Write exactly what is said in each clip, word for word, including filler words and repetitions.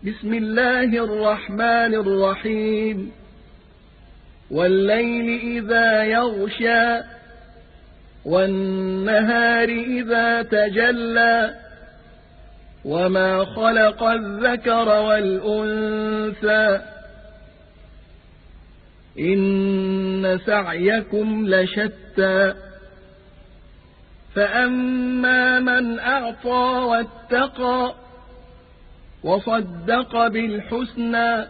بسم الله الرحمن الرحيم والليل إذا يغشى والنهار إذا تجلى وما خلق الذكر والأنثى إن سعيكم لشتى فأما من أعطى واتقى وصدق بالحسنى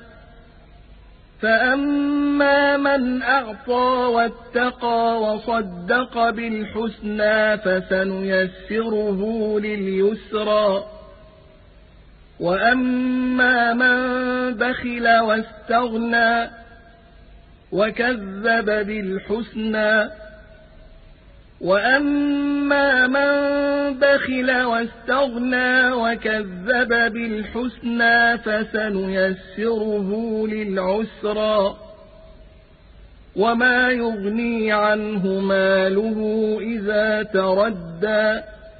فأما من أعطى واتقى وصدق بالحسنى فسنيسره لليسرى وأما من بخل واستغنى وكذب بالحسنى وأما من بخل واستغنى وكذب بالحسنى فسنيسره للعسرى وما يغني عنه ماله إذا تردى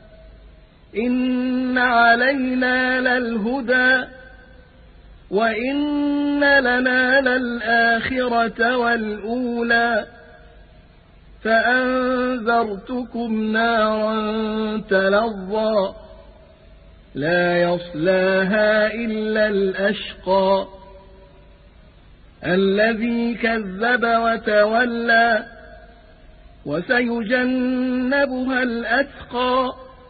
إن علينا للهدى وإن لنا للآخرة والأولى فأنذرتكم نارا تلظى لا يصلاها إلا الأشقى الذي كذب وتولى وسيجنبها الأتقى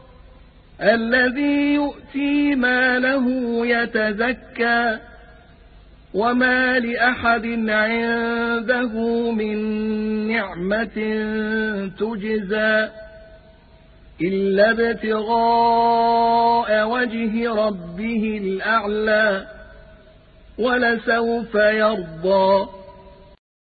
الذي يؤتي ماله يتزكى وما لأحد عنده من نعمة تجزى إلا ابتغاء وجه ربه الأعلى ولسوف يرضى.